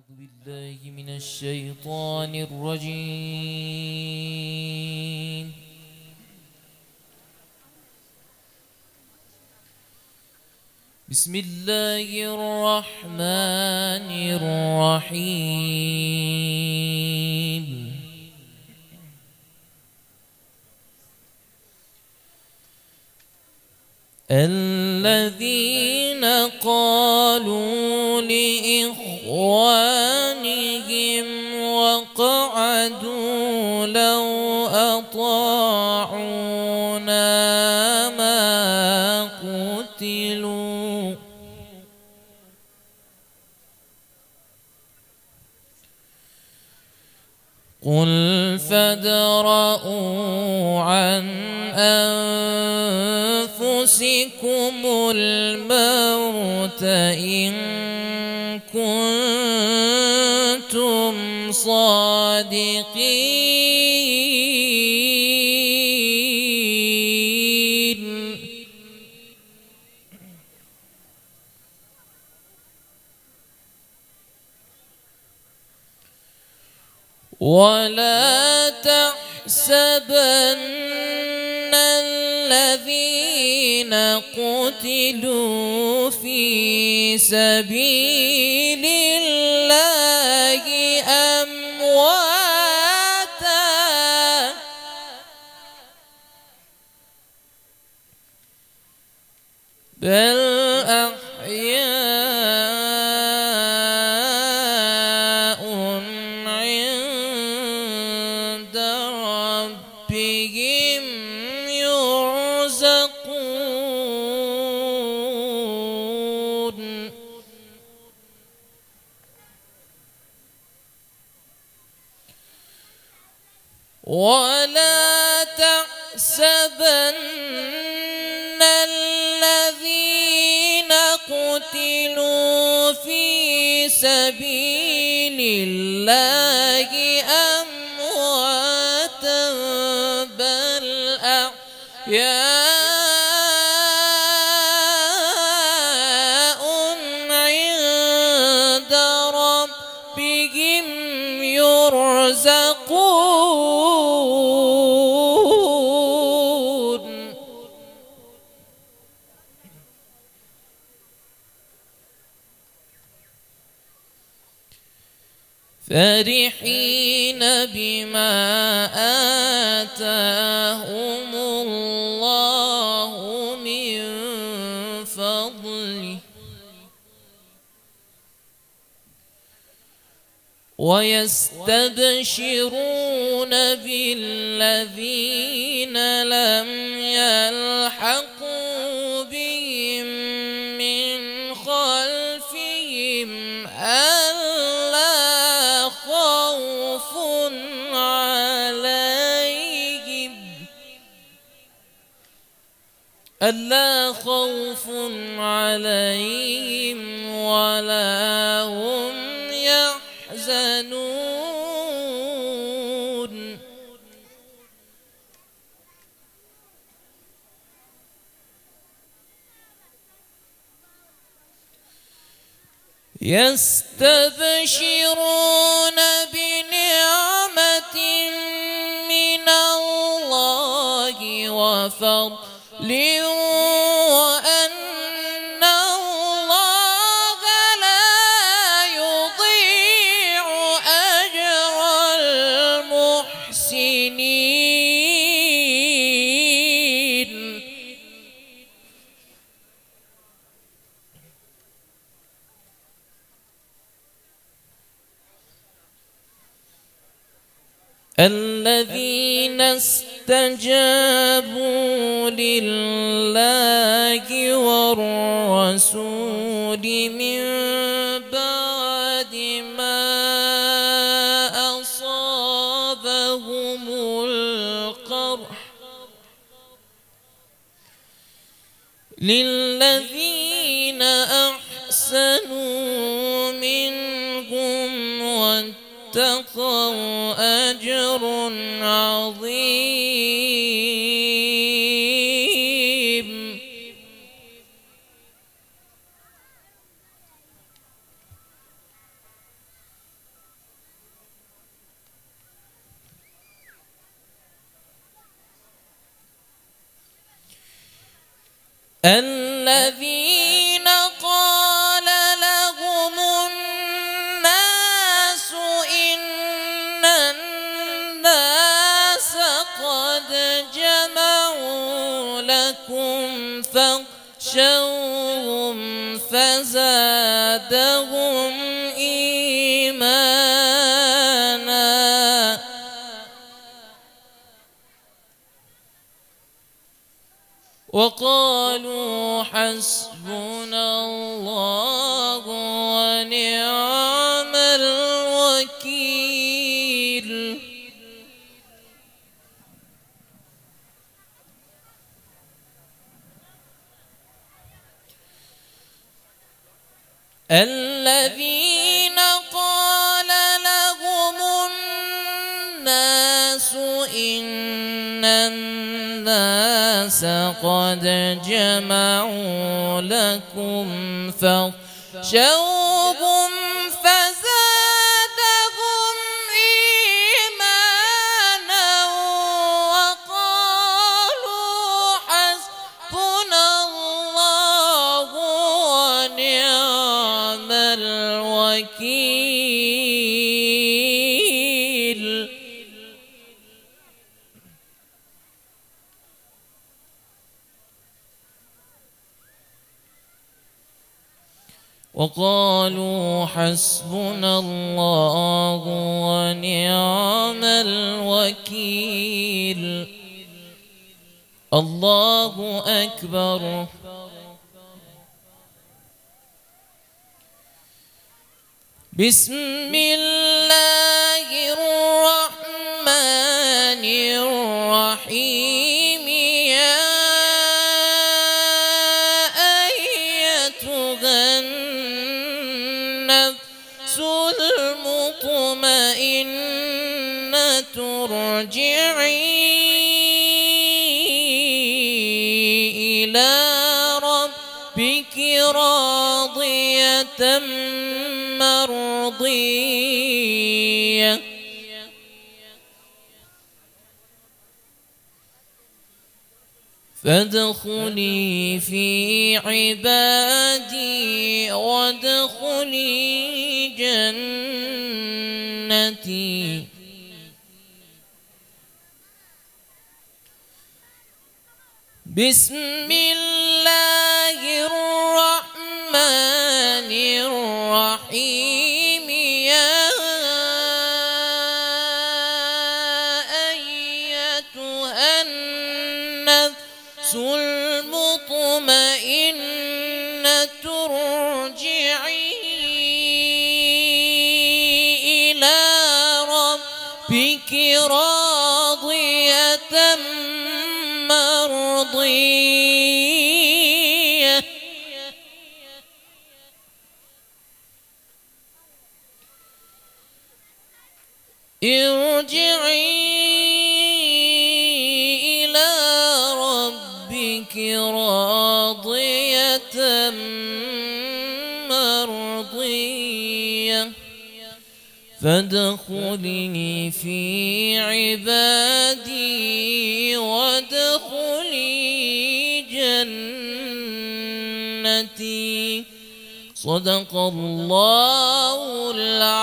أعوذ بالله من الشيطان الرجيم. بسم الله الرحمن الرحيم. الذين قالوا لإخوانهم وقعدوا لو أطاعونا ما قتلوا قل فادرءوا عن أنفسكم الموت إن كنتم صادقين. ولا تحسبن الذين قتلوا في سبيل الله أمواتا بل أحياء عند ربهم يرزقون. ولا تحسبن الذين قتلوا في سبيل الله أمواتا بل أحياء عند ربهم يرزقون. فرحين بما آتاهم الله من فضله ويستبشرون بالذين لم يلحقوا بهم من خلفهم ألا خوف عليهم ولا هم يحزنون. يستبشرون بنعمة من الله وفضل وأن الله لا يضيع أجر المحسنين. الذين استجابوا لله والرسول من بعد ما أصابهم القرح للذين أحسنوا منهم واتقوا أجر عظيم. الذين قال لهم الناس إن الناس قد جمعوا لكم فاخشوهم فزادهم إيمانا وقالوا حسبنا الله ونعم الوكيل. الذين قال لهم الناس إن الناس قد جمعوا لكم فاخشوهم فزادهم إيمانا وقالوا حسبنا الله ونعم الوكيل. وقالوا حسبنا الله ونعم الوكيل. الله أكبر. بسم الله الرحمن الرحيم. يا أيتها النفس المطمئنة ارجعي إلى ربك راضية مرضية فادخلي في عبادي وادخلي جنتي. بسم الله الرحمن الرحيم. يا أيتها النفس المطمئنة ارجعي إلى ربك راضية مرضية ارجعي إلى ربك راضية مرضية فادخلي في عبادي وادخلي جنتي. صدق الله العظيم.